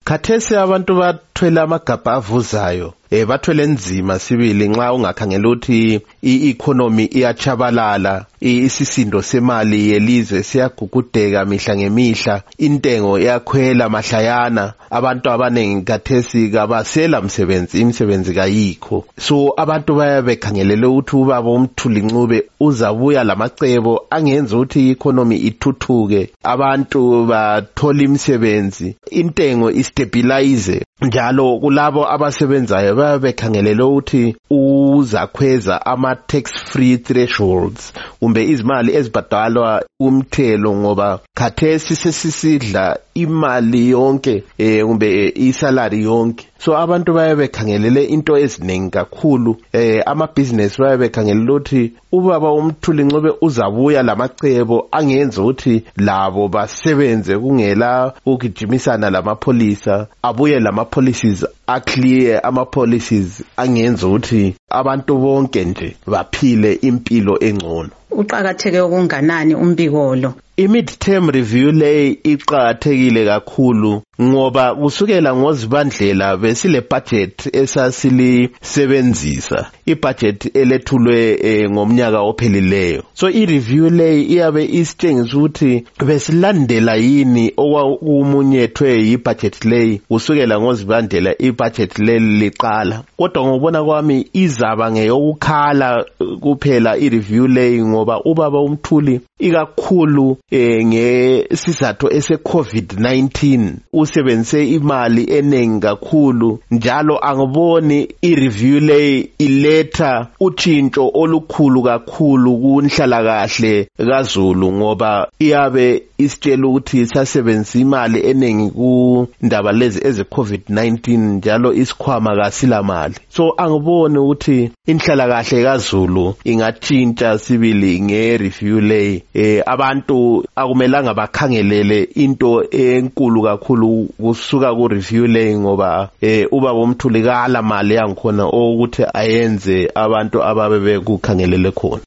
Khathesi abantu bathwele amagabha avuzayo bathwele nzima sibili nxa ungakhangela ukuthi i-economy iyachabalala, isisindo semali yelizwe siyagugudeka mihla ngemihla, intengo iyakhwela mahlayana, abantu abanengi khathesi kabasela imisebenzi kayikho. So abantu bayabekhangelele ukuthi ubaba uMthuli Ncube uzabuya lamacebo angenza ukuthi i-economy ithuthuke, abantu bathola imisebenzi, intengo istabilize. Njalo kulabo abasebenzayo bayabekhangelele ukuthi uzakhweza ama-tax free thresholds kumbe izimali ezibhadalwa umthelo, ngoba khathesi sesisidla imali yonke kumbe isalary yonke. So abantu bayabekhangelele into eziningi kakhulu, amabhizinesi bayabekhangelele ukuthi ubaba uMthuli Ncube uzabuya lamacebo angenza ukuthi labo basebenze kungela ukugijimisana lamapholisa, abuye lama-policies aclear, ama-policies angenza ukuthi abantu bonke nje baphile impilo engcono. Uqakatheke okunganani umbiko lo? I-mid-term review le iqakathekile kakhulu ngoba kusukela ngoZibandlela besile budget esasilisebenzisa, ibudget elethulwe ngomnyaka ophelileyo. So i-review le iyabe isitshengisa ukuthi besilandela yini okwakumunyethwe yibudget le kusukela ngoZibandlela ibudget le liqala. Kodwa ngobona kwami izaba ngeyokukhala kuphela i-review le ngoba ubaba uMthuli ikakhulu ngesizathu ese-COVID-19 usebenzise imali enengi kakhulu, njalo angiboni i-review le iletha utshintsho olukhulu kakhulu kunhlalakahle kaZulu, ngoba iyabe isitshela ukuthi sasebenzisa imali enengi kundaba lezi eze-COVID-19 njalo isikhwama kasilamali. So angiboni ukuthi inhlalakahle kaZulu ingatshintsha sibili nge-review le. Abantu akumelanga bakhangelele into enkulu kakhulu kusuka ku-review le ngoba ubaba uMthuli kala mali yangikhona ukuthi ayenze abantu ababe bekukhangelele khona.